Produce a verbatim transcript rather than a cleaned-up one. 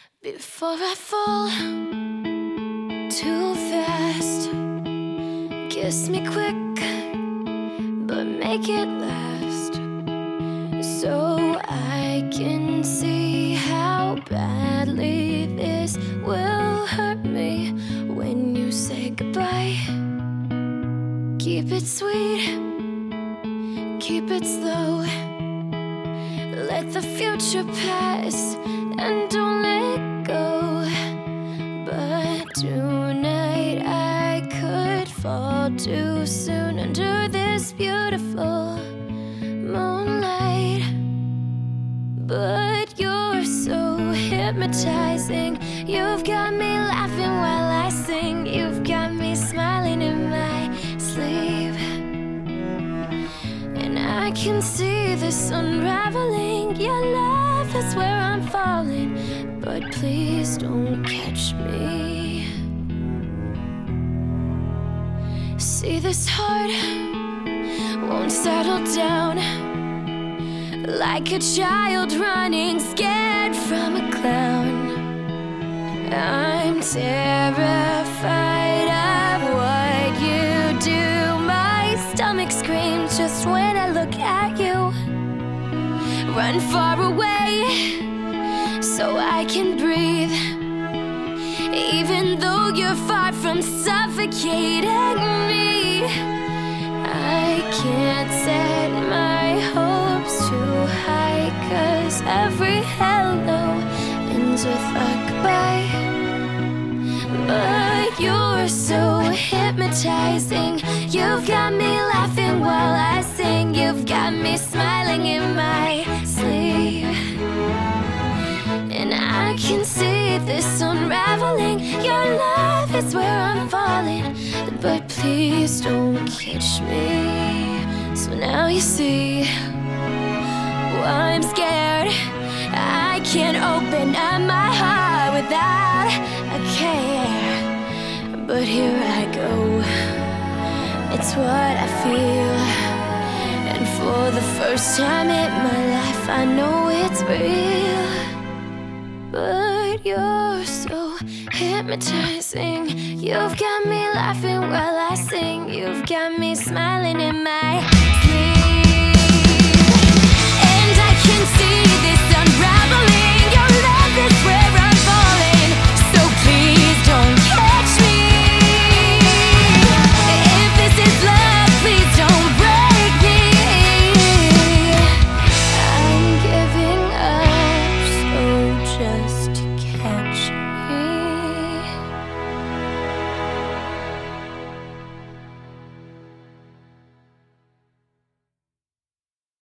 Before I fall too fast, kiss me quick, but make it last, so I can see how badly this will hurt me when you say goodbye. Keep it sweet, keep it slow, let the future pass and don't let go. But tonight I could fall too soon under this beautiful moonlight. But you're so hypnotizing, you've got me laughing while I sing, you've got me smiling in my sleep. And I can see this unraveling, your love is where I'm falling, but please don't catch me. See, this heart won't settle down, like a child running scared from a clown. I'm terrified of what you do. My stomach screams just when I look at you. Run far away so I can breathe, even though you're far from suffocating me. I can't set my hopes too high, 'cause every hello ends with a goodbye. But you're so hypnotizing, you've got me laughing while I sing, you've got me smiling in my sleep. And I can see this unraveling, your love is where I'm falling, but please don't catch me. So now you see why I'm scared. I can't open up my heart without a care. But here I go, it's what I feel, and for the first time in my life I know it's real. But you're so hypnotizing, you've got me laughing while I sing, you've got me smiling in my sleep. And I can see this